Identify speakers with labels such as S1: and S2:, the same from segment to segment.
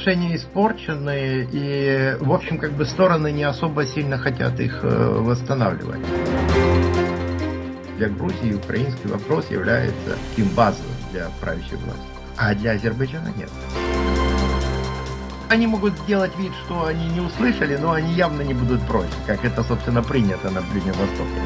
S1: отношения испорчены, и, в общем, как бы стороны не особо сильно хотят их восстанавливать. Для Грузии украинский вопрос является таким базовым для правящей власти, а для Азербайджана нет. Они могут сделать вид, что они не услышали, но они явно не будут против, как это, собственно, принято на Ближнем Востоке.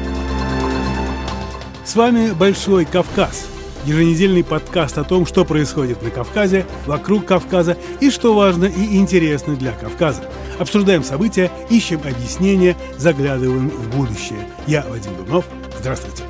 S2: С вами «Большой Кавказ». Еженедельный подкаст о том, что происходит на Кавказе, вокруг Кавказа и что важно и интересно для Кавказа. Обсуждаем события, ищем объяснения, заглядываем в будущее. Я Вадим Дубнов. Здравствуйте.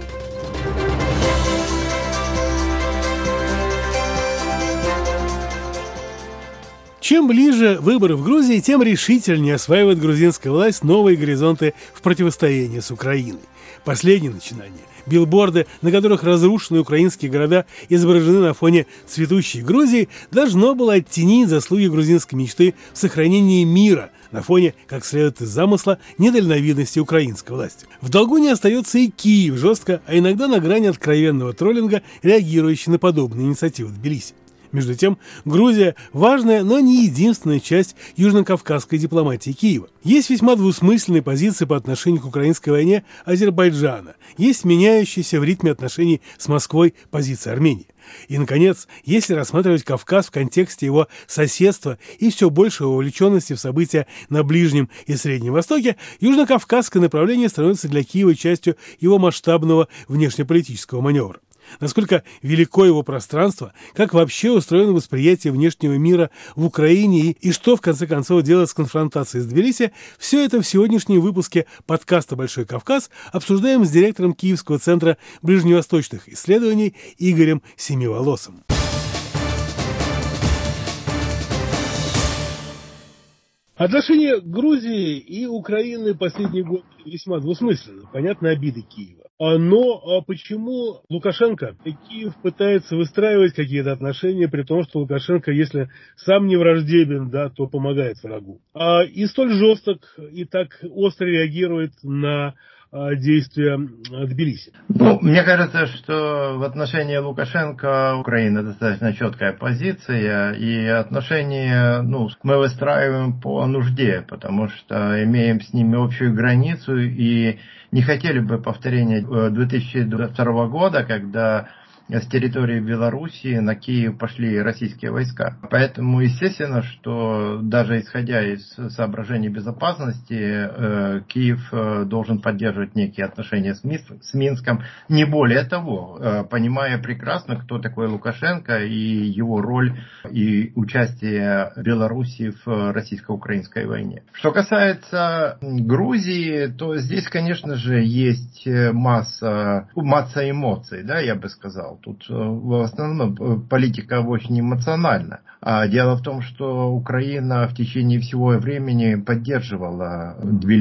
S2: Чем ближе выборы в Грузии, тем решительнее осваивает грузинская власть новые горизонты в противостоянии с Украиной. Последние начинания, билборды, на которых разрушенные украинские города изображены на фоне цветущей Грузии, должно было оттенить заслуги грузинской мечты в сохранении мира на фоне, как следует из замысла, недальновидности украинской власти. В долгу не остается и Киев, жестко, а иногда на грани откровенного троллинга, реагирующий на подобные инициативы Тбилиси. Между тем, Грузия – важная, но не единственная часть южнокавказской дипломатии Киева. Есть весьма двусмысленные позиции по отношению к украинской войне Азербайджана, есть меняющиеся в ритме отношений с Москвой позиции Армении. И, наконец, если рассматривать Кавказ в контексте его соседства и все большей вовлеченности в события на Ближнем и Среднем Востоке, южнокавказское направление становится для Киева частью его масштабного внешнеполитического маневра. Насколько велико его пространство, как вообще устроено восприятие внешнего мира в Украине и что, в конце концов, делать с конфронтацией с Тбилиси, все это в сегодняшнем выпуске подкаста «Большой Кавказ» обсуждаем с директором Киевского центра ближневосточных исследований Игорем Семиволосым. Отношения Грузии и Украины последний год весьма двусмысленны. Понятны обиды Киева. Но почему Лукашенко и Киев пытается выстраивать какие-то отношения, при том, что Лукашенко, если сам не враждебен, да, то помогает врагу. И столь жесток и так остро реагирует на действия Тбилиси?
S1: Мне кажется, что в отношении Лукашенко Украина достаточно четкая позиция, и отношения мы выстраиваем по нужде, потому что имеем с ними общую границу и не хотели бы повторения 2022 года, когда с территории Белоруссии на Киев пошли российские войска. Поэтому естественно, что даже исходя из соображений безопасности, Киев должен поддерживать некие отношения с Минском. Не более того, понимая прекрасно, кто такой Лукашенко и его роль и участие Белоруссии в российско-украинской войне. Что касается Грузии, то здесь, конечно же, есть масса эмоций, да, я бы сказал. Тут в основном политика очень эмоциональна. Дело в том, что Украина в течение всего времени поддерживала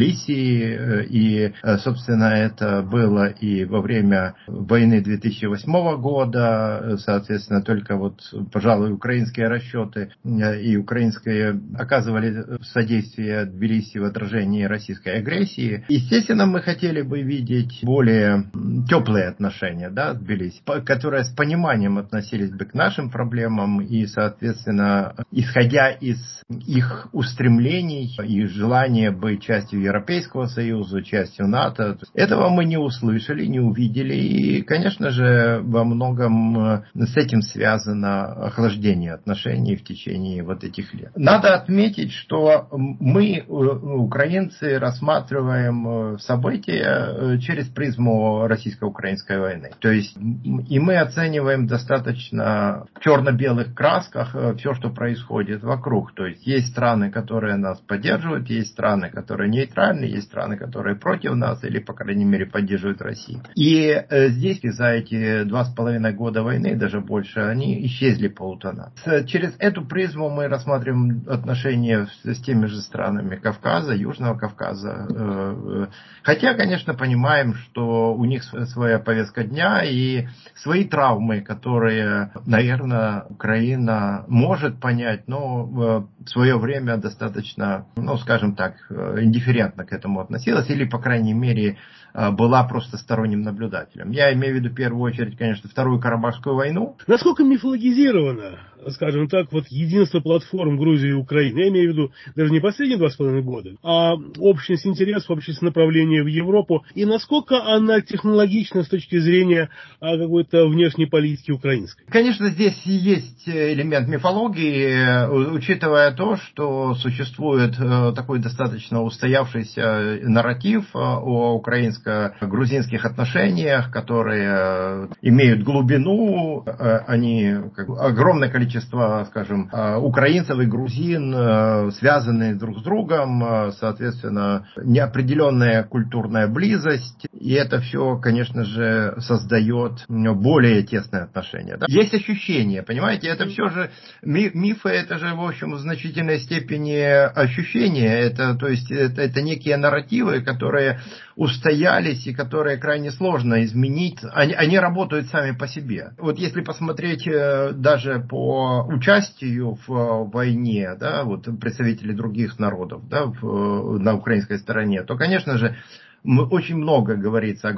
S1: Тбилиси, и, собственно, это было и во время войны 2008 года, соответственно, только пожалуй, украинские расчеты и украинские оказывали содействие Тбилиси в отражении российской агрессии. Естественно, мы хотели бы видеть более теплые отношения, да, с Тбилиси, которые с пониманием относились бы к нашим проблемам и, соответственно, исходя из их устремлений и желания быть частью Европейского Союза, частью НАТО. Этого мы не услышали, не увидели, и, конечно же, во многом с этим связано охлаждение отношений в течение этих лет. Надо отметить, что мы, украинцы, рассматриваем события через призму российско-украинской войны. То есть и мы оцениваем достаточно в черно-белых красках все, что происходит вокруг. То есть страны, которые нас поддерживают, есть страны, которые нейтральны, есть страны, которые против нас или, по крайней мере, поддерживают Россию. И здесь за эти 2,5 года войны, даже больше, они исчезли полутона. Через эту призму мы рассматриваем отношения с теми же странами Кавказа, Южного Кавказа. Хотя, конечно, понимаем, что у них своя повестка дня и свои травмы, которые, наверное, Украина может понять, но в свое время достаточно, скажем так, индифферентно к этому относилась, или, по крайней мере, была просто сторонним наблюдателем. Я имею в виду, в первую очередь, конечно, Вторую Карабахскую войну.
S2: Насколько мифологизирована скажем так, вот единство платформ Грузии и Украины, я имею в виду даже не последние 2,5 года, а общность интересов, общность направления в Европу, и насколько она технологична с точки зрения какой-то внешней политики украинской?
S1: Конечно, здесь есть элемент мифологии, учитывая то, что существует такой достаточно устоявшийся нарратив о украинско-грузинских отношениях, которые имеют глубину, они огромное количество, скажем, украинцев и грузин связаны друг с другом, соответственно, неопределенная культурная близость, и это все, конечно же, создает более тесные отношения. Да? Есть ощущение, понимаете, это все же мифы, это же, в общем, в значительной степени ощущения, то есть это некие нарративы, которые устоялись и которые крайне сложно изменить. Они работают сами по себе. Вот если посмотреть даже по участию в войне, да, вот представители других народов, да, на украинской стороне, то, конечно же, очень много говорится о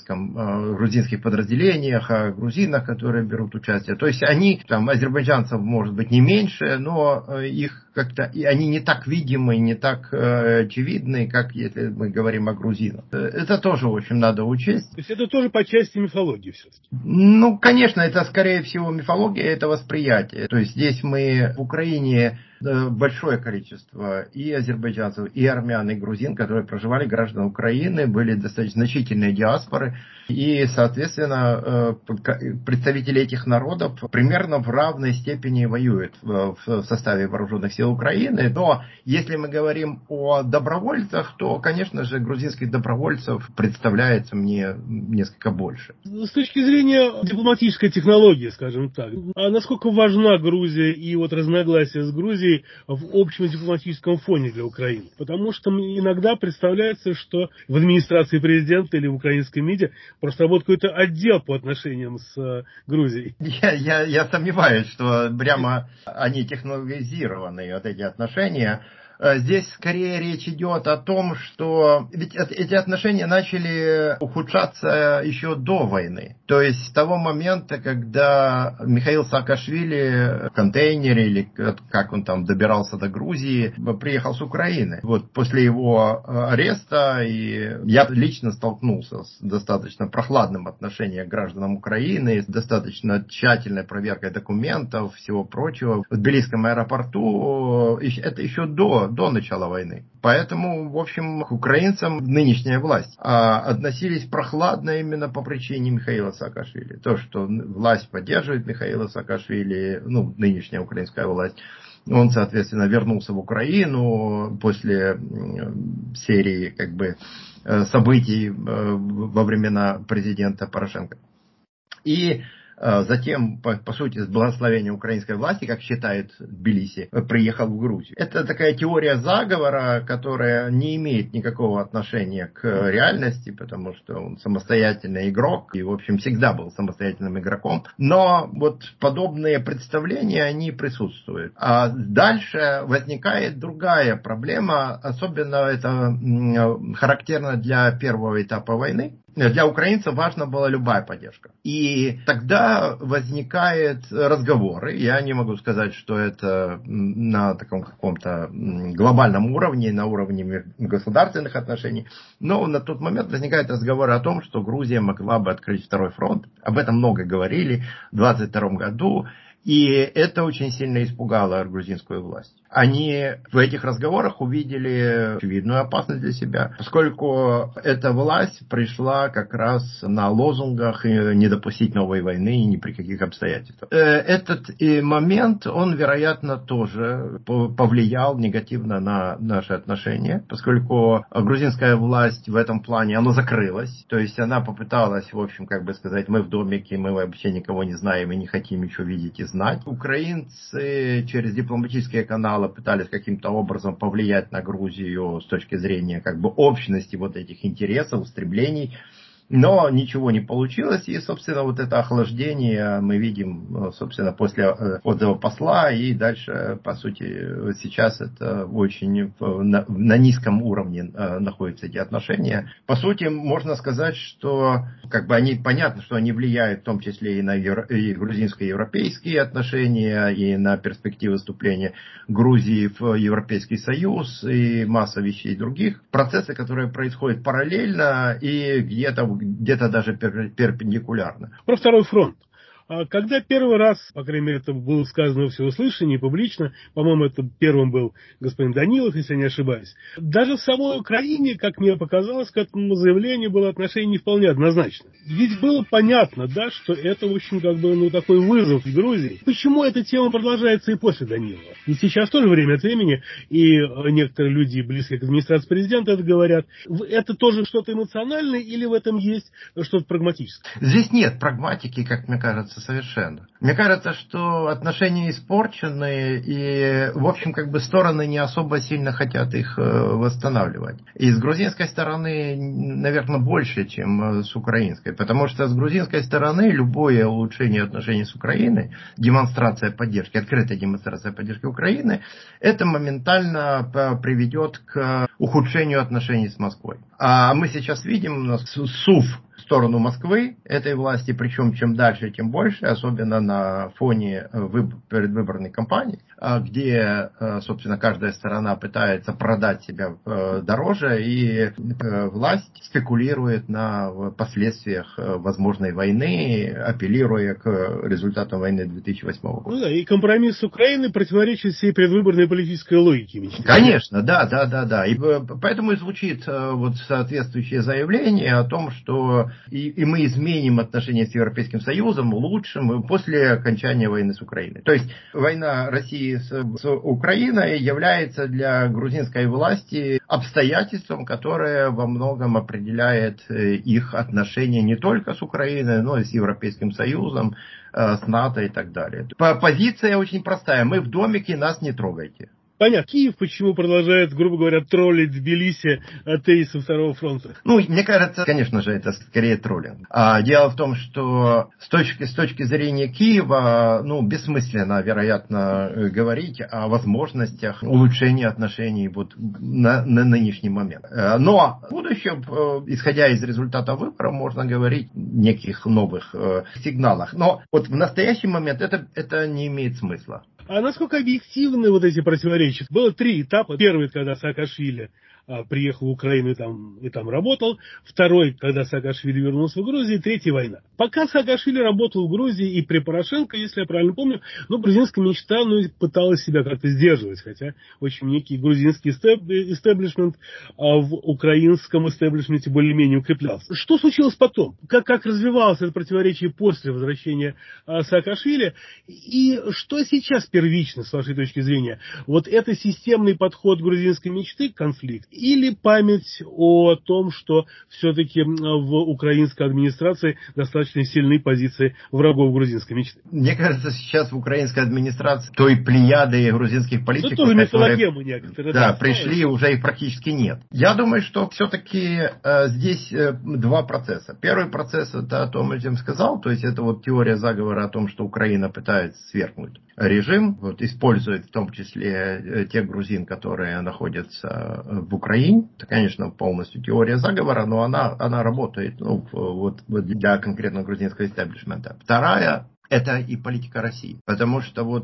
S1: грузинских подразделениях, о грузинах, которые берут участие. То есть они, там, азербайджанцев, может быть, не меньше, но их как-то, и они не так видимы, не так очевидны, как если мы говорим о грузинах. Это тоже очень надо учесть.
S2: То есть это тоже по части мифологии все-таки?
S1: Ну, конечно, это скорее всего мифология, это восприятие. То есть здесь мы в Украине большое количество и азербайджанцев, и армян, и грузин, которые проживали, граждан Украины, были достаточно значительные диаспоры. И, соответственно, представители этих народов примерно в равной степени воюют в составе вооруженных сил Украины. Но если мы говорим о добровольцах, то, конечно же, грузинских добровольцев представляется мне несколько больше.
S2: С точки зрения дипломатической технологии, скажем так, а насколько важна Грузия и вот разногласия с Грузией в общем дипломатическом фоне для Украины? Потому что иногда представляется, что в администрации президента или в украинской МИДе просто работает какой-то отдел по отношениям с Грузией.
S1: Я сомневаюсь, что прямо они технологизированы, вот эти отношения. Здесь скорее речь идет о том, что ведь эти отношения начали ухудшаться еще до войны. То есть с того момента, когда Михаил Саакашвили в контейнере, или как он там добирался до Грузии, приехал с Украины. Вот после его ареста и я лично столкнулся с достаточно прохладным отношением к гражданам Украины, с достаточно тщательной проверкой документов, всего прочего. В Тбилисском аэропорту это еще до начала войны. Поэтому, в общем, к украинцам нынешняя власть относились прохладно именно по причине Михаила Саакашвили. То, что власть поддерживает Михаила Саакашвили, нынешняя украинская власть, он, соответственно, вернулся в Украину после серии событий во времена президента Порошенко. И затем, по сути, с благословения украинской власти, как считает Тбилиси, приехал в Грузию. Это такая теория заговора, которая не имеет никакого отношения к реальности, потому что он самостоятельный игрок и, в общем, всегда был самостоятельным игроком. Но вот подобные представления, они присутствуют. А дальше возникает другая проблема, особенно это характерно для первого этапа войны. Для украинцев важна была любая поддержка. И тогда возникают разговоры. Я не могу сказать, что это на таком каком-то глобальном уровне, на уровне государственных отношений. Но на тот момент возникают разговоры о том, что Грузия могла бы открыть второй фронт. Об этом много говорили в 1922 году. И это очень сильно испугало грузинскую власть. Они в этих разговорах увидели очевидную опасность для себя, поскольку эта власть пришла как раз на лозунгах не допустить новой войны ни при каких обстоятельствах. Этот момент, он, вероятно, тоже повлиял негативно на наши отношения, поскольку грузинская власть в этом плане, она закрылась, то есть она попыталась, в общем, сказать, мы в домике, мы вообще никого не знаем и не хотим ничего видеть и знать. Украинцы через дипломатические каналы пытались каким-то образом повлиять на Грузию с точки зрения общности вот этих интересов, устремлений. Но ничего не получилось, и, собственно, вот это охлаждение мы видим, собственно, после отзыва посла, и дальше, по сути, сейчас это очень на низком уровне находятся эти отношения. По сути, можно сказать, что как бы понятно, что они влияют в том числе и на и грузинско-европейские отношения, и на перспективы вступления Грузии в Европейский Союз, и масса вещей других. Процессы, которые происходят параллельно и где-то даже перпендикулярно.
S2: Про второй фронт. Когда первый раз, по крайней мере, это было сказано во всеуслышании, публично, по-моему, это первым был господин Данилов, если не ошибаюсь, даже в самой Украине, как мне показалось, к этому заявлению было отношение не вполне однозначно. Ведь было понятно, да, что это, в общем, как бы, такой вызов в Грузии. Почему эта тема продолжается и после Данилова? И сейчас тоже время от времени, и некоторые люди, близкие к администрации президента, это говорят. Это тоже что-то эмоциональное или в этом есть что-то прагматическое?
S1: Здесь нет прагматики, как мне кажется, совершенно. Мне кажется, что отношения испорчены, и, в общем, как бы стороны не особо сильно хотят их восстанавливать. И с грузинской стороны, наверное, больше, чем с украинской. Потому что с грузинской стороны любое улучшение отношений с Украиной, демонстрация поддержки, открытая демонстрация поддержки Украины, это моментально приведет к ухудшению отношений с Москвой. А мы сейчас видим СУВ в сторону Москвы этой власти, причем чем дальше, тем больше, особенно на фоне предвыборной кампании, где, собственно, каждая сторона пытается продать себя дороже, и власть спекулирует на последствиях возможной войны, апеллируя к результатам войны 2008 года.
S2: Ну да, и компромисс с Украиной противоречит всей предвыборной политической логике.
S1: Конечно, да. И поэтому и звучит вот соответствующее заявление о том, что и мы изменим отношения с Европейским Союзом, улучшим после окончания войны с Украиной. То есть война России с Украиной является для грузинской власти обстоятельством, которое во многом определяет их отношения не только с Украиной, но и с Европейским Союзом, с НАТО и так далее. Позиция очень простая. Мы в домике, нас не трогайте.
S2: Понятно. Киев почему продолжает, грубо говоря, троллить Тбилиси тезисы Второго фронта?
S1: Мне кажется, конечно же, это скорее троллинг. Дело в том, что с точки зрения Киева, бессмысленно, вероятно, говорить о возможностях улучшения отношений вот на нынешний момент. Но в будущем, исходя из результата выборов, можно говорить о неких новых сигналах. Но вот в настоящий момент это не имеет смысла.
S2: А насколько объективны вот эти противоречия? Было 3 этапа. Первый, когда Саакашвили приехал в Украину и там работал. Второй, когда Саакашвили вернулся в Грузию. И третья война. Пока Саакашвили работал в Грузии и при Порошенко, если я правильно помню, грузинская мечта пыталась себя как-то сдерживать. Хотя очень некий грузинский истеблишмент в украинском истеблишменте более-менее укреплялся. Что случилось потом? Как развивалось это противоречие после возвращения Саакашвили? И что сейчас первично, с вашей точки зрения? Вот это системный подход грузинской мечты к конфликту? Или память о том, что все-таки в украинской администрации достаточно сильные позиции врагов грузинской мечты?
S1: Мне кажется, сейчас в украинской администрации той плеяды грузинских политиков,
S2: тоже мифологемы некоторые.
S1: Да, пришли, уже их практически нет. Я думаю, что все-таки здесь 2 процесса. Первый процесс, это о том, я сказал, то есть это вот теория заговора о том, что Украина пытается свергнуть режим, использует в том числе тех грузин, которые находятся в Украине. Это, конечно, полностью теория заговора, но она работает для конкретно грузинского истеблишмента. Вторая — это и политика России. Потому что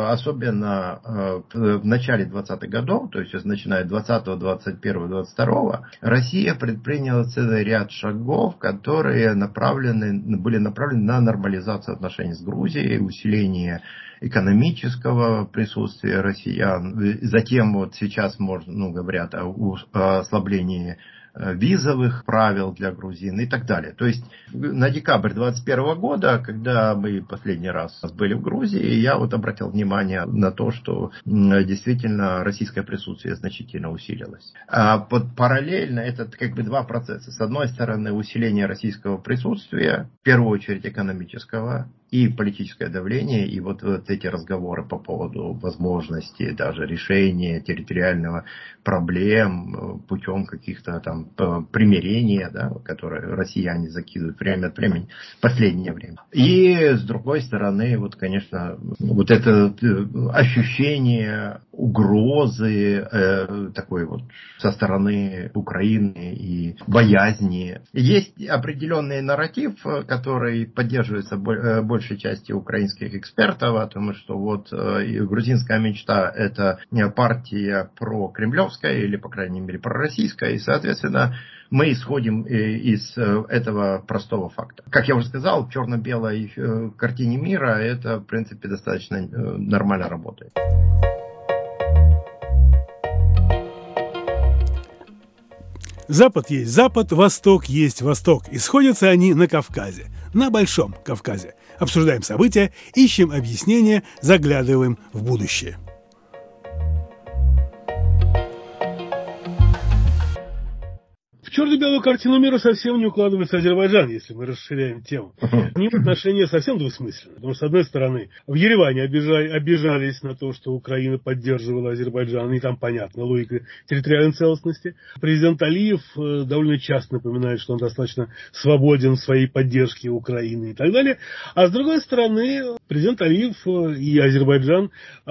S1: особенно в начале 20-х годов, то есть начиная с 20-го, 21-го, 22-го, Россия предприняла целый ряд шагов, которые были направлены на нормализацию отношений с Грузией, усиление экономического присутствия россиян. Затем сейчас говорят о ослаблении визовых правил для грузин и так далее. То есть на декабрь 2021 года, когда мы последний раз были в Грузии, я обратил внимание на то, что действительно российское присутствие значительно усилилось. А параллельно это 2 процесса. С одной стороны, усиление российского присутствия, в первую очередь экономического, и политическое давление, и вот эти разговоры по поводу возможности даже решения территориального проблем путем каких-то там примирения, да, которые россияне закидывают время от времени в последнее время. И с другой стороны, вот, конечно, вот это ощущение угрозы такой вот со стороны Украины и боязни. Есть определенный нарратив, который поддерживается большей части украинских экспертов, о том, что вот грузинская мечта — это партия прокремлевская или, по крайней мере, пророссийская, и, соответственно, мы исходим из этого простого факта. Как я уже сказал, в черно-белой картине мира это, в принципе, достаточно нормально работает.
S2: Запад есть Запад, Восток есть Восток. И сходятся они на Кавказе, на Большом Кавказе. Обсуждаем события, ищем объяснения, заглядываем в будущее. В черно-белую картину мира совсем не укладывается Азербайджан, если мы расширяем тему. К ним отношения совсем двусмысленны. Потому что, с одной стороны, в Ереване обижались на то, что Украина поддерживала Азербайджан, и там понятно, логика территориальной целостности. Президент Алиев довольно часто напоминает, что он достаточно свободен в своей поддержке Украины и так далее. А с другой стороны, президент Алиев и Азербайджан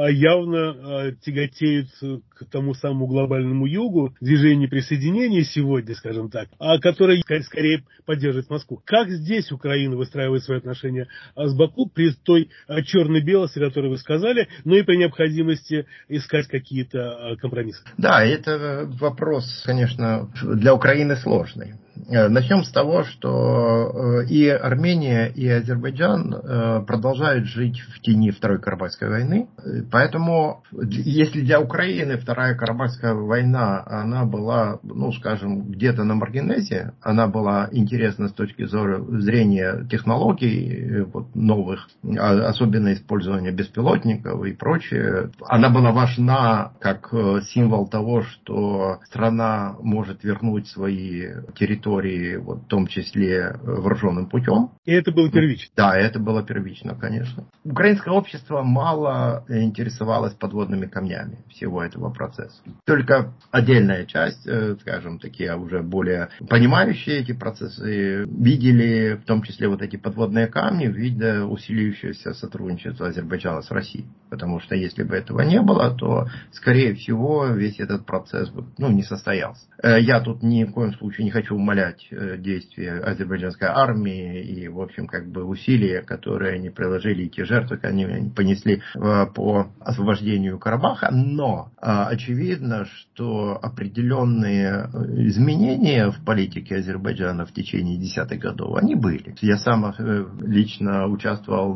S2: явно тяготеют к тому самому глобальному югу, движению присоединения сегодня, скажем так, который скорее поддерживает Москву. Как здесь Украина выстраивает свои отношения с Баку при той черно-белости, которую вы сказали, но и при необходимости искать какие-то компромиссы?
S1: Да, это вопрос, конечно, для Украины сложный. Начнем с того, что и Армения, и Азербайджан продолжают жить в тени Второй Карабахской войны. Поэтому, если для Украины Вторая Карабахская война, она была, ну, скажем, где-то на маргинезе, она была интересна с точки зрения технологий вот, новых, особенно использования беспилотников и прочее, она была важна как символ того, что страна может вернуть свои территории, вот, в том числе вооруженным путем.
S2: И это было первично?
S1: Да, это было первично, конечно. Украинское общество мало интересовалось подводными камнями всего этого процесса. Только отдельная часть, скажем, такие уже более понимающие эти процессы, видели в том числе вот эти подводные камни в виде усиливающегося сотрудничества Азербайджана с Россией. Потому что если бы этого не было, то, скорее всего, весь этот процесс не состоялся. Я тут ни в коем случае не хочу умалять действия азербайджанской армии и, в общем, как бы усилия, которые они приложили, и те жертвы, которые они понесли по освобождению Карабаха. Но очевидно, что определенные изменения в политике Азербайджана в течение десятых годов, они были. Я сам лично участвовал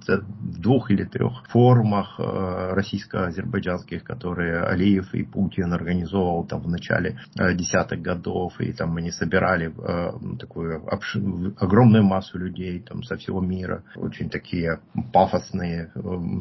S1: в 2 или 3 форумах российско-азербайджанских, которые Алиев и Путин организовывал там в начале десятых годов, и там они собирали такую огромную массу людей там, со всего мира, очень такие пафосные.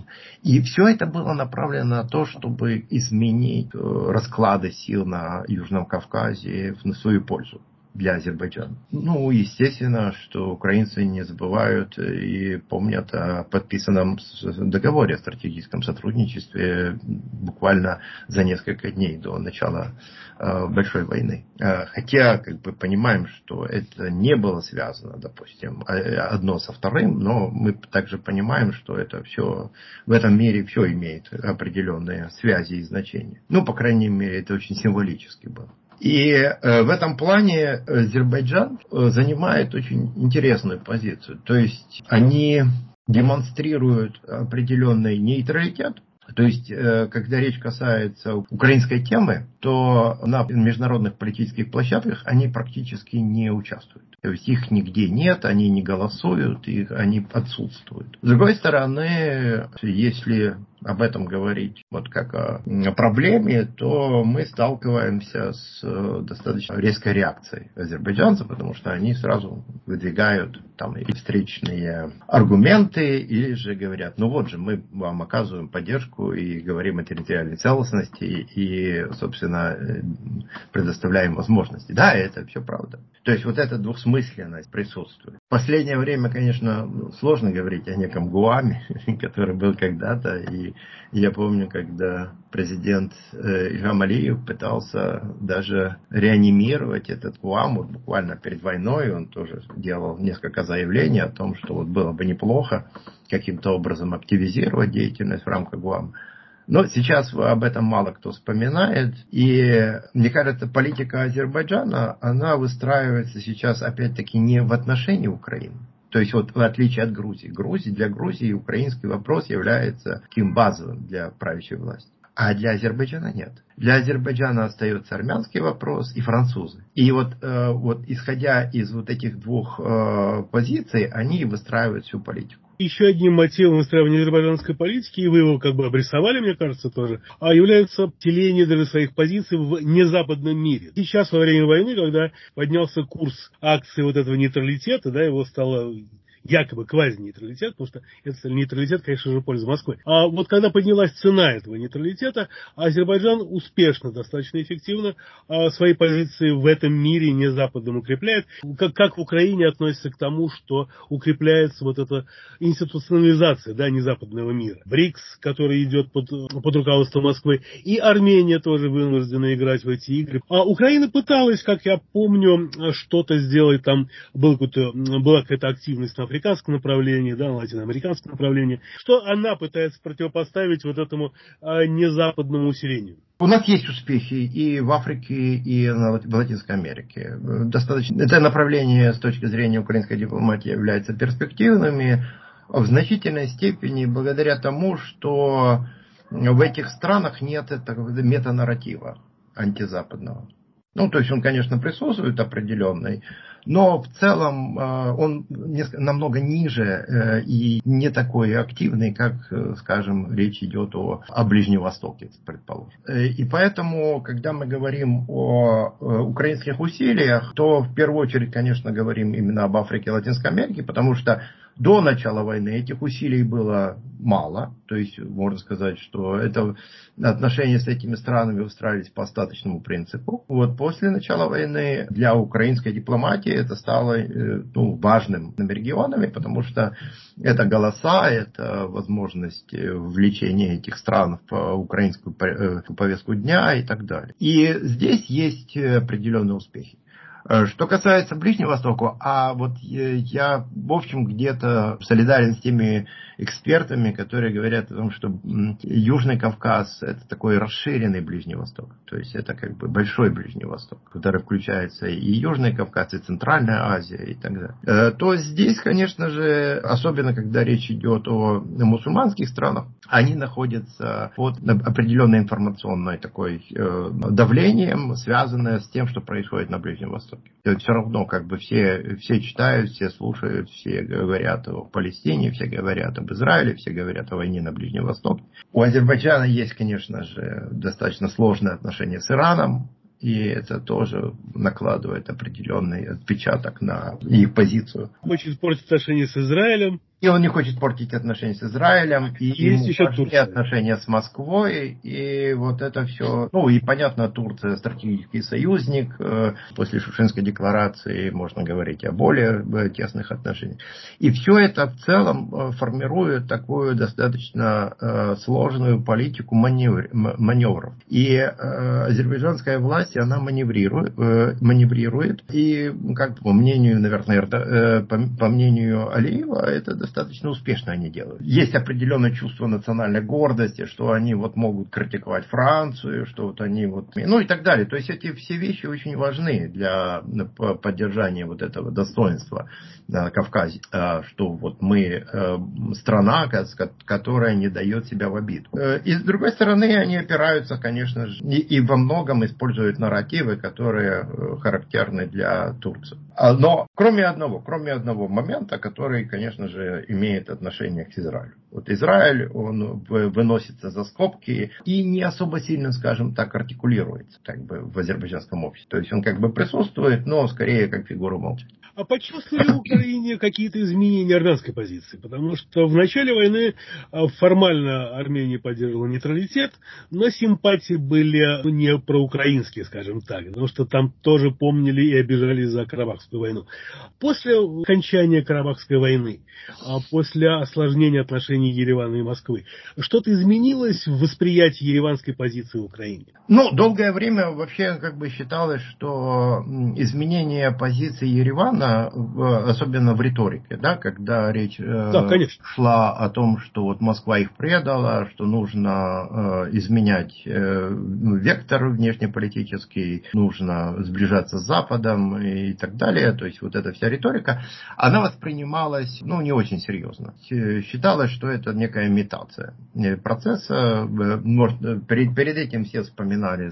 S1: И все это было направлено на то, чтобы изменить расклады сил на Южном Кавказе на свою пользу для Азербайджана. Ну, естественно, что украинцы не забывают и помнят о подписанном договоре о стратегическом сотрудничестве буквально за несколько дней до начала Большой войны. Хотя, как бы, понимаем, что это не было связано, допустим, одно со вторым, но мы также понимаем, что это все, в этом мире все имеет определенные связи и значения. Ну, по крайней мере, это очень символически было. И в этом плане Азербайджан занимает очень интересную позицию. То есть они демонстрируют определенный нейтралитет. То есть, когда речь касается украинской темы, то на международных политических площадках они практически не участвуют. То есть их нигде нет, они не голосуют, они отсутствуют. С другой стороны, если об этом говорить вот как о проблеме, то мы сталкиваемся с достаточно резкой реакцией азербайджанцев, потому что они сразу выдвигают там или встречные аргументы, или же говорят, ну вот же, мы вам оказываем поддержку и говорим о территориальной целостности и, собственно, предоставляем возможности. Да, это все правда. То есть вот эта двусмысленность присутствует. В последнее время, конечно, сложно говорить о неком Гуаме, который был когда-то. И я помню, когда президент Ильхам Алиев пытался даже реанимировать этот Гуам, вот буквально перед войной он тоже делал несколько заявлений о том, что вот было бы неплохо каким-то образом активизировать деятельность в рамках Гуама. Но сейчас об этом мало кто вспоминает. И, мне кажется, политика Азербайджана, она выстраивается сейчас, опять-таки, не в отношении Украины. То есть, вот в отличие от Грузии. Для Грузии украинский вопрос является таким базовым для правящей власти. А для Азербайджана нет. Для Азербайджана остается армянский вопрос и французы. И вот исходя из вот этих двух позиций, они выстраивают всю политику.
S2: Еще одним мотивом выстраивания азербайджанской политики, и вы его как бы обрисовали, мне кажется, тоже, является деление даже своих позиций в незападном мире. Сейчас, во время войны, когда поднялся курс акций вот этого нейтралитета, да, его стало якобы квази-нейтралитет, потому что этот нейтралитет, конечно же, пользуется Москвой. А вот когда поднялась цена этого нейтралитета, Азербайджан успешно, достаточно эффективно свои позиции в этом мире не западном укрепляет. Как в Украине относится к тому, что укрепляется вот эта институционализация, да, незападного мира. БРИКС, который идет под руководством Москвы, и Армения тоже вынуждена играть в эти игры. А Украина пыталась, как я помню, что-то сделать, там была какая-то активность на африканском направлении, да, на латиноамериканском направлении, что она пытается противопоставить вот этому незападному усилению.
S1: У нас есть успехи и в Африке, и в Латинской Америке. Достаточно. Это направление с точки зрения украинской дипломатии является перспективными в значительной степени благодаря тому, что в этих странах нет этого метанарратива антизападного. Ну, то есть он, конечно, присутствует определенный, но в целом он намного ниже и не такой активный, как, скажем, речь идет о Ближнем Востоке, предположим. И поэтому, когда мы говорим о украинских усилиях, то в первую очередь, конечно, говорим именно об Африке и Латинской Америке, потому что до начала войны этих усилий было мало. То есть, можно сказать, что это отношения с этими странами выстраивались по остаточному принципу. Вот после начала войны для украинской дипломатии это стало важным регионами, потому что это голоса, это возможность ввлечения этих стран в украинскую повестку дня и так далее. И здесь есть определенные успехи. Что касается Ближнего Востока, я, в общем, где-то солидарен с теми экспертами, которые говорят о том, что Южный Кавказ – это такой расширенный Ближний Восток. То есть это как бы большой Ближний Восток, который включается и Южный Кавказ, и Центральная Азия и так далее. То здесь, конечно же, особенно когда речь идет о мусульманских странах, они находятся под определенной информационной такой давлением, связанное с тем, что происходит на Ближнем Востоке. То есть все равно как бы все читают, все слушают, все говорят о Палестине, все говорят об Израиле, все говорят о войне на Ближнем Востоке. У Азербайджана есть, конечно же, достаточно сложные отношения с Ираном, и это тоже накладывает определенный отпечаток на их позицию.
S2: Хочет портить отношения с Израилем.
S1: И он не хочет портить отношения с Израилем, и
S2: есть еще Турция.
S1: Отношения с Москвой, и вот это все. Ну, и понятно, Турция стратегический союзник. После Шушинской декларации можно говорить о более тесных отношениях. И все это в целом формирует такую достаточно сложную политику маневров. И азербайджанская власть, она маневрирует. И, как по мнению, наверное, по мнению Алиева, это достаточно успешно они делают. Есть определенное чувство национальной гордости, что они вот могут критиковать Францию, что вот они вот... Ну и так далее. То есть эти все вещи очень важны для поддержания вот этого достоинства на Кавказе. Что вот мы страна, которая не дает себя в обиду. И с другой стороны, они опираются, конечно же, и во многом используют нарративы, которые характерны для Турции. Но кроме одного момента, который, конечно же, имеет отношение к Израилю. Вот Израиль, он выносится за скобки и не особо сильно, скажем так, артикулируется как бы в азербайджанском обществе. То есть он как бы присутствует, но скорее как фигура молчания.
S2: А почувствовали в Украине какие-то изменения армянской позиции? Потому что в начале войны формально Армения поддерживала нейтралитет, но симпатии были не проукраинские, скажем так, потому что там тоже помнили и обижались за Карабахскую войну. После окончания Карабахской войны, после осложнения отношений Еревана и Москвы, что-то изменилось в восприятии ереванской позиции в Украине?
S1: Ну, долгое время вообще считалось, что изменение позиции Еревана, особенно в риторике, да, когда речь шла о том, что вот Москва их предала, что нужно изменять вектор внешнеполитический, нужно сближаться с Западом и так далее, то есть вот эта вся риторика, она воспринималась, не очень серьезно. Считалось, что это некая имитация процесса. Перед этим все вспоминали,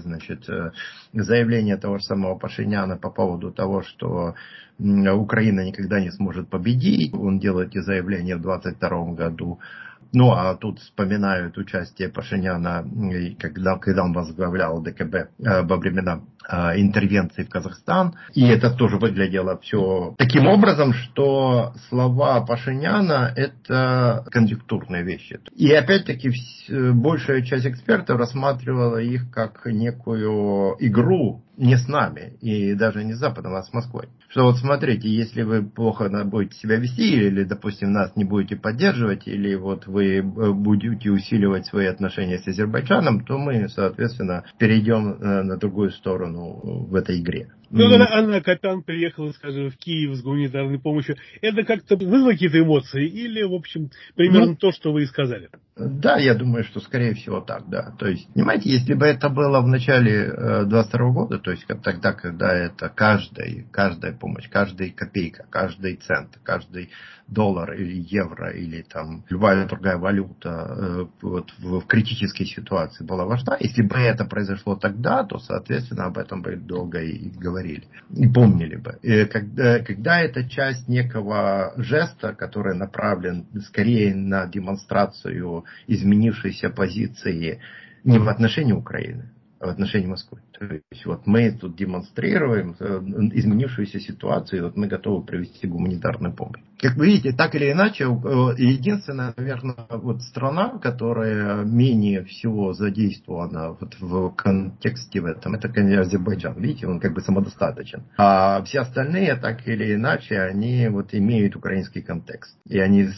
S1: заявление того же самого Пашиняна по поводу того, что Украина никогда не сможет победить. Он делает эти заявления в 22 году. Ну, а тут вспоминают участие Пашиняна, когда он возглавлял ДКБ во времена интервенции в Казахстан. И это тоже выглядело все таким образом, что слова Пашиняна – это конъюнктурные вещи. И опять-таки большая часть экспертов рассматривала их как некую игру не с нами, и даже не с Западом, а с Москвой. Что вот смотрите, если вы плохо будете себя вести, или, допустим, нас не будете поддерживать, или вот вы будете усиливать свои отношения с Азербайджаном, то мы, соответственно, перейдем на другую сторону в этой игре.
S2: Когда Анна Капян приехала, скажем, в Киев с гуманитарной помощью, это как-то вызвало какие-то эмоции или, в общем, примерно то, что вы и сказали?
S1: Да, я думаю, что скорее всего так, да. То есть, понимаете, если бы это было в начале 22 года, то есть тогда, когда это каждая помощь, каждая копейка, каждый цент, каждый доллар или евро, или там любая другая валюта вот, в критической ситуации была важна, если бы это произошло тогда, то, соответственно, об этом бы долго и говорили, и помнили бы. И когда это часть некого жеста, который направлен скорее на демонстрацию изменившейся позиции не в отношении Украины, а в отношении Москвы. То есть вот мы тут демонстрируем изменившуюся ситуацию, и вот мы готовы привести гуманитарную помощь. Как вы видите, так или иначе, единственная, наверное, вот страна, которая менее всего задействована вот в контексте в этом, это, конечно, Азербайджан. Видите, он самодостаточен. А все остальные, так или иначе, они вот имеют украинский контекст. И они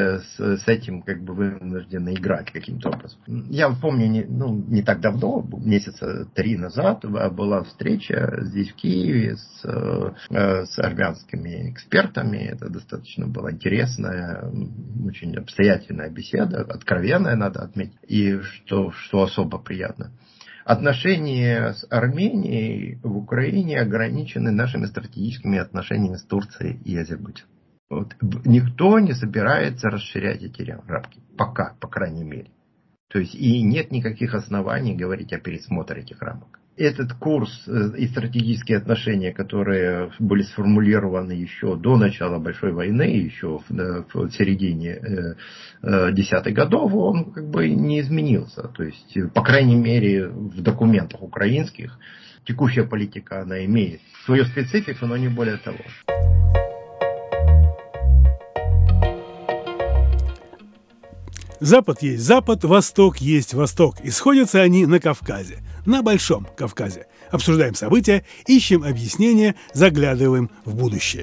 S1: с этим вынуждены играть каким-то образом. Я помню, не так давно, месяца 3 назад, была встреча здесь в Киеве с армянскими экспертами. Это достаточно была интересная, очень обстоятельная беседа, откровенная, надо отметить, и что особо приятно. Отношения с Арменией в Украине ограничены нашими стратегическими отношениями с Турцией и Азербайджаном. Вот. Никто не собирается расширять эти рамки. Пока, по крайней мере. То есть и нет никаких оснований говорить о пересмотре этих рамок. Этот курс и стратегические отношения, которые были сформулированы еще до начала Большой войны, еще в середине 10-х годов, он не изменился. То есть, по крайней мере, в документах украинских текущая политика, она имеет свою специфику, но не более того.
S2: Запад есть Запад, Восток есть Восток. И сходятся они на Кавказе, на Большом Кавказе. Обсуждаем события, ищем объяснения, заглядываем в будущее.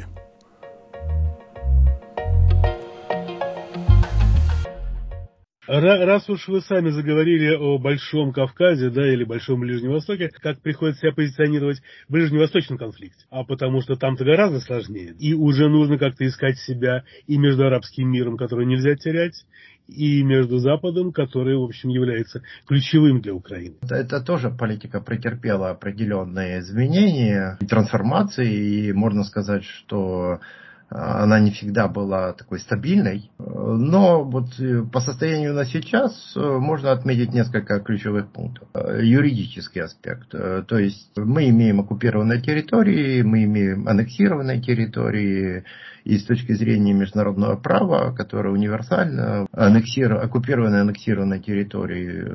S2: Раз уж вы сами заговорили о Большом Кавказе, да, или Большом Ближнем Востоке, как приходится себя позиционировать в ближневосточном конфликте? А потому что там-то гораздо сложнее. И уже нужно как-то искать себя и между арабским миром, который нельзя терять, и между Западом, который, в общем, является ключевым для Украины.
S1: Это тоже политика претерпела определенные изменения и трансформации, и можно сказать, что она не всегда была такой стабильной, но вот по состоянию на сейчас можно отметить несколько ключевых пунктов. Юридический аспект, то есть мы имеем оккупированные территории, мы имеем аннексированные территории, и с точки зрения международного права, которое универсально, оккупированные аннексированные территории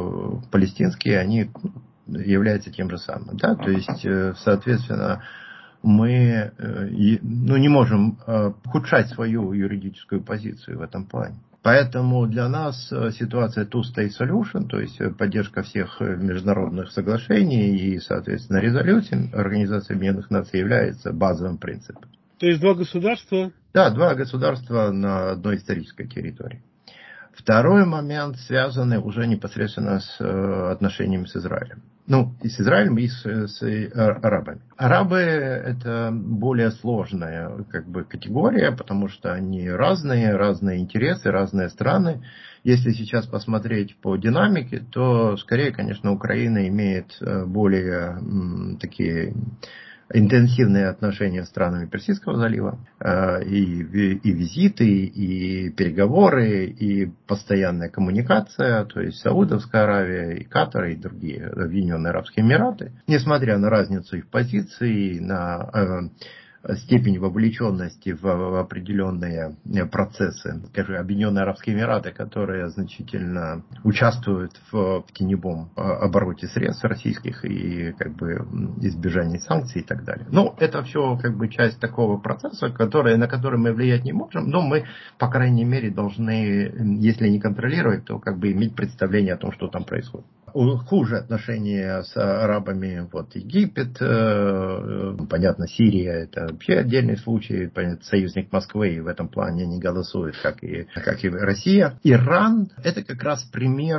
S1: палестинские, они являются тем же самым. Да? То есть, соответственно, мы не можем ухудшать свою юридическую позицию в этом плане. Поэтому для нас ситуация two-state solution, то есть поддержка всех международных соглашений и, соответственно, резолюций Организации Объединенных Наций является базовым принципом.
S2: То есть два государства?
S1: Да, два государства на одной исторической территории. Второй момент связанный уже непосредственно с отношениями с Израилем. И с Израилем, и с арабами. Арабы – это более сложная категория, потому что они разные интересы, разные страны. Если сейчас посмотреть по динамике, то скорее, конечно, Украина имеет более такие интенсивные отношения с странами Персидского залива, и визиты, и переговоры, и постоянная коммуникация, то есть Саудовская Аравия, и Катар, и другие Объединенные Арабские Эмираты, несмотря на разницу их позиций, на степень вовлеченности в определенные процессы. Скажем, Объединенные Арабские Эмираты, которые значительно участвуют в теневом обороте средств российских и избежании санкций и так далее. Это все часть такого процесса, на который мы влиять не можем, но мы, по крайней мере, должны, если не контролировать, то иметь представление о том, что там происходит. Хуже отношения с арабами Египет, понятно, Сирия, это вообще отдельный случай, понятно, союзник Москвы, и в этом плане не голосует, как и Россия. Иран – это как раз пример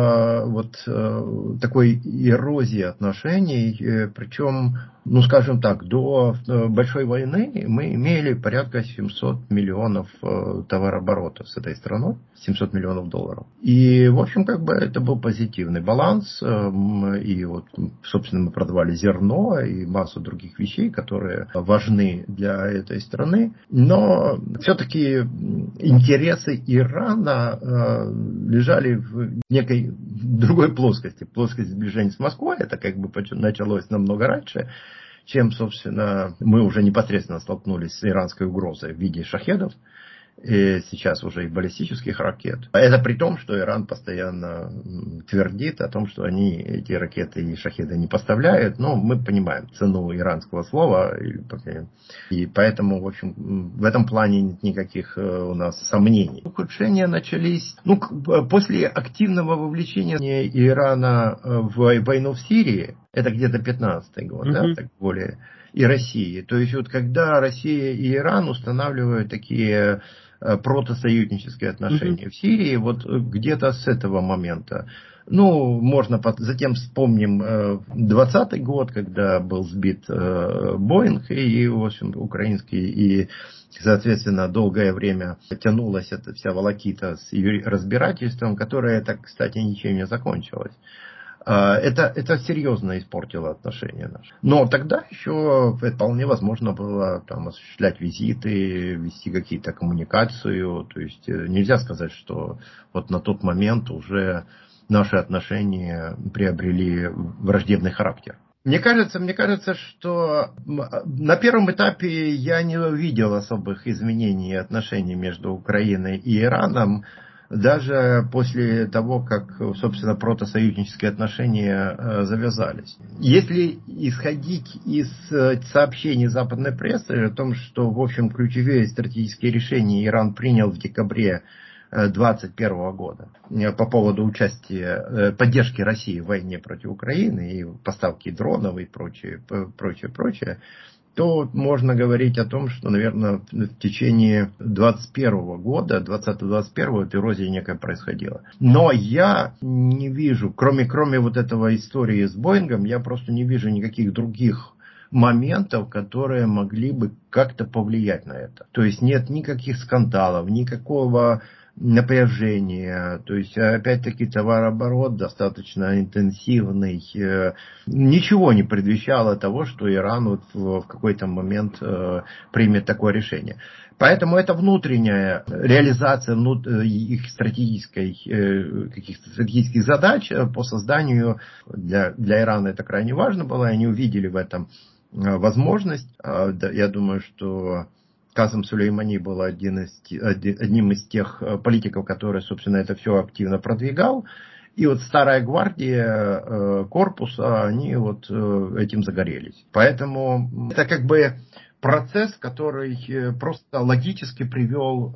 S1: такой эрозии отношений, причем, скажем так, до Большой войны мы имели порядка 700 миллионов товарооборота с этой страной, 700 миллионов долларов. И, в общем, это был позитивный баланс. И собственно, мы продавали зерно и массу других вещей, которые важны для этой страны. Но все-таки интересы Ирана лежали в некой другой плоскости. Плоскость сближения с Москвой, это началось намного раньше, чем, собственно, мы уже непосредственно столкнулись с иранской угрозой в виде шахедов. И сейчас уже и баллистических ракет. Это при том, что Иран постоянно твердит о том, что они эти ракеты и шахеды не поставляют. Но мы понимаем цену иранского слова. И поэтому, в общем, в этом плане нет никаких у нас сомнений. Ухудшения начались после активного вовлечения Ирана в войну в Сирии. Это где-то 15-й год, так более. И России. То есть когда Россия и Иран устанавливают такие протосоюзнические отношения в Сирии, где-то с этого момента. Можно затем вспомним 20-й год, когда был сбит Боинг, и, в общем, украинский, и, соответственно, долгое время тянулась эта вся волокита с разбирательством, которое, кстати, ничем не закончилось. Это серьезно испортило отношения наши. Но тогда еще вполне возможно было осуществлять визиты, вести какие-то коммуникацию. То есть нельзя сказать, что на тот момент уже наши отношения приобрели враждебный характер. Мне кажется, что на первом этапе я не увидел особых изменений отношений между Украиной и Ираном. Даже после того, как, собственно, протосоюзнические отношения завязались. Если исходить из сообщений западной прессы о том, что, в общем, ключевые стратегические решения Иран принял в декабре 2021 года по поводу участия, поддержки России в войне против Украины и поставки дронов и прочее, то можно говорить о том, что, наверное, в течение 2021 года, 2020-2021, эрозия некая происходила. Но я не вижу, кроме этого истории с Боингом, я просто не вижу никаких других моментов, которые могли бы как-то повлиять на это. То есть нет никаких скандалов, никакого напряжение, то есть опять-таки товарооборот достаточно интенсивный, ничего не предвещало того, что Иран в какой-то момент примет такое решение. Поэтому это внутренняя реализация их каких-то стратегических задач по созданию, для Ирана это крайне важно было, они увидели в этом возможность. Я думаю, что Касым Сулеймани был одним из тех политиков, который, собственно, это все активно продвигал. И вот старая гвардия корпуса, они вот этим загорелись. Поэтому это как бы процесс, который просто логически привел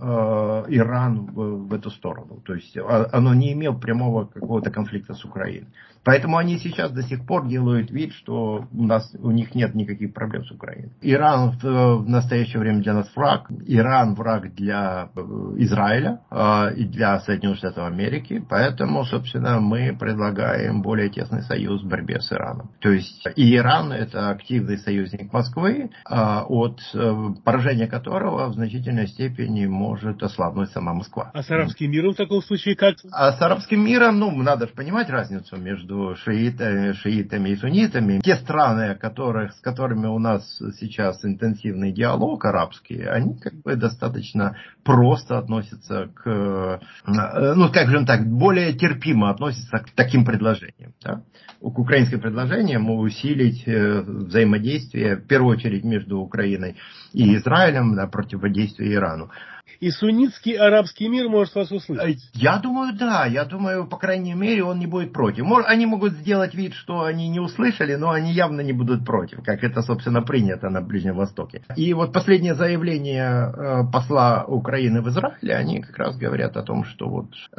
S1: Иран в эту сторону. То есть оно не имело прямого какого-то конфликта с Украиной. Поэтому они сейчас до сих пор делают вид, что у них нет никаких проблем с Украиной. Иран в настоящее время для нас враг. Иран враг для Израиля и для Соединенных Штатов Америки. Поэтому, собственно, мы предлагаем более тесный союз в борьбе с Ираном. То есть и Иран — это активный союзник Москвы, от поражения которого в значительной степени может ослабнуть сама Москва.
S2: А с арабским миром в таком случае как?
S1: А с арабским миром, надо же понимать разницу между шиитами и суннитами. Те страны, с которыми у нас сейчас интенсивный диалог арабский, они как бы достаточно просто относятся к, скажем так, более терпимо относятся к таким предложениям. Да? К украинским предложениям усилить взаимодействие, в первую очередь, между Украиной и Израилем на противодействие Ирану.
S2: И суннитский арабский мир может вас услышать?
S1: Я думаю, да. Я думаю, по крайней мере, он не будет против. Они могут сделать вид, что они не услышали, но они явно не будут против, как это, собственно, принято на Ближнем Востоке. И вот последнее заявление посла Украины в Израиле, они как раз говорят о том, что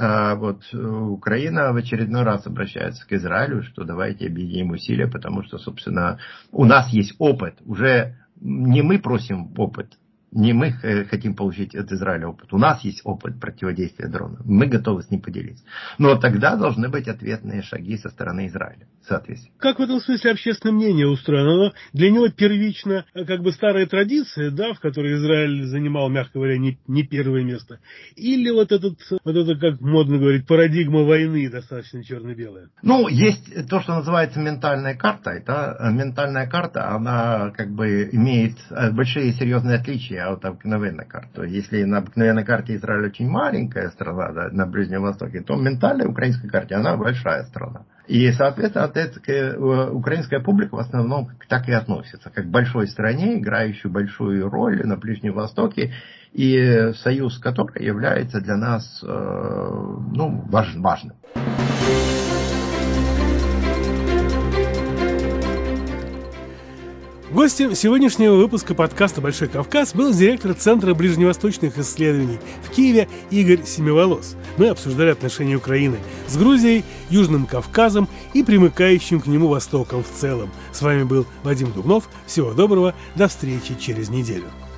S1: вот Украина в очередной раз обращается к Израилю, что давайте объединим усилия, потому что, собственно, у нас есть опыт. Уже не мы просим опыт, не мы хотим получить от Израиля опыт. У нас есть опыт противодействия дронам. Мы готовы с ним поделиться. Но тогда должны быть ответные шаги со стороны Израиля, соответственно.
S2: Как в этом смысле общественное мнение устроено? Оно для него первично как бы старая традиция, да, в которой Израиль занимал, мягко говоря, не первое место. Или вот это, как модно говорить, парадигма войны достаточно черно-белая?
S1: Есть то, что называется ментальной картой. Да? Ментальная карта, она как бы имеет большие серьезные отличия от обыкновенной карты. Если на обыкновенной карте Израиль очень маленькая страна, да, на Ближнем Востоке, то ментальной украинской карте она большая страна. И, соответственно, украинская публика в основном так и относится, как к большой стране, играющей большую роль на Ближнем Востоке, и союз которой является для нас важным.
S2: Гостем сегодняшнего выпуска подкаста «Большой Кавказ» был директор Центра ближневосточных исследований в Киеве Игорь Семиволос. Мы обсуждали отношения Украины с Грузией, Южным Кавказом и примыкающим к нему Востоком в целом. С вами был Вадим Дубнов. Всего доброго. До встречи через неделю.